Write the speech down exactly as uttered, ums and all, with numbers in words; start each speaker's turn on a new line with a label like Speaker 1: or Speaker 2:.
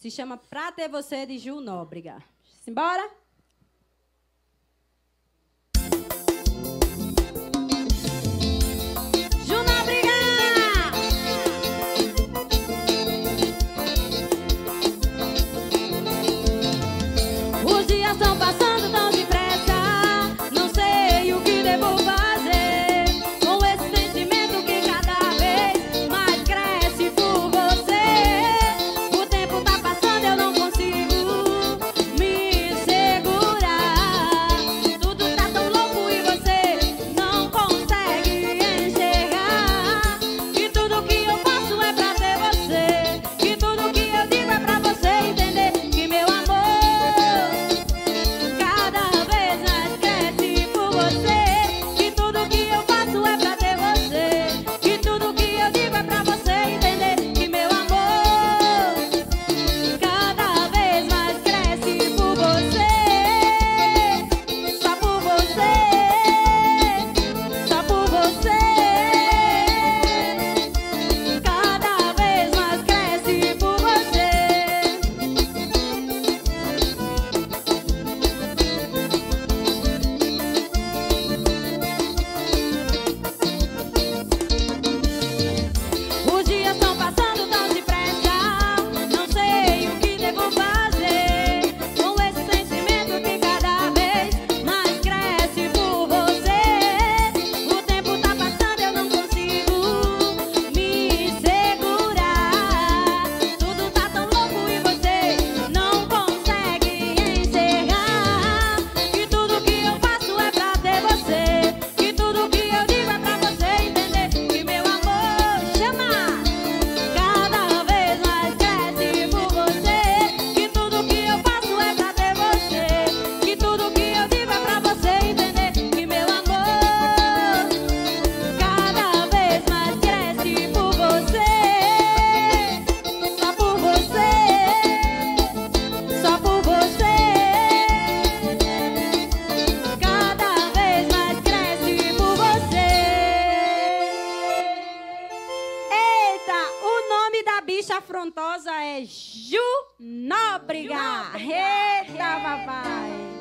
Speaker 1: Se chama Pra Ter Você, de Ju Nóbrega. Simbora? Ju Nóbrega! Os dias estão passando tão depressa, não sei o que devo fazer com esse sentimento que cada vez mais cresce por você. O tempo tá passando, eu não consigo me segurar. Tudo tá tão louco e você não consegue enxergar que tudo que eu faço é pra ter você, que tudo que eu digo é pra você entender que meu amor cada vez mais cresce por você, que tudo que eu faço é pra ter você, que tudo que eu digo é pra você entender que meu amor cada vez mais cresce por você, só por você, só por você, cada vez mais cresce por você. Os dias estão passando tão depressa, não sei o que devo fazer com esse sentimento que cada vez mais cresce por você. O tempo tá passando, eu não consigo me segurar. Tudo tá tão louco e você não consegue enxergar que tudo que eu faço é pra ter você, que tudo que eu digo é pra você entender que meu amor chama cada vez mais cresce por você, que tudo que eu faço é pra ter você, que tudo que eu digo é pra você entender que meu amor cada vez mais cresce por você, só por você, só por você, cada vez mais cresce por você. Eita, o nome da bicha afrontosa é Ju Nóbrega. Eita, papai.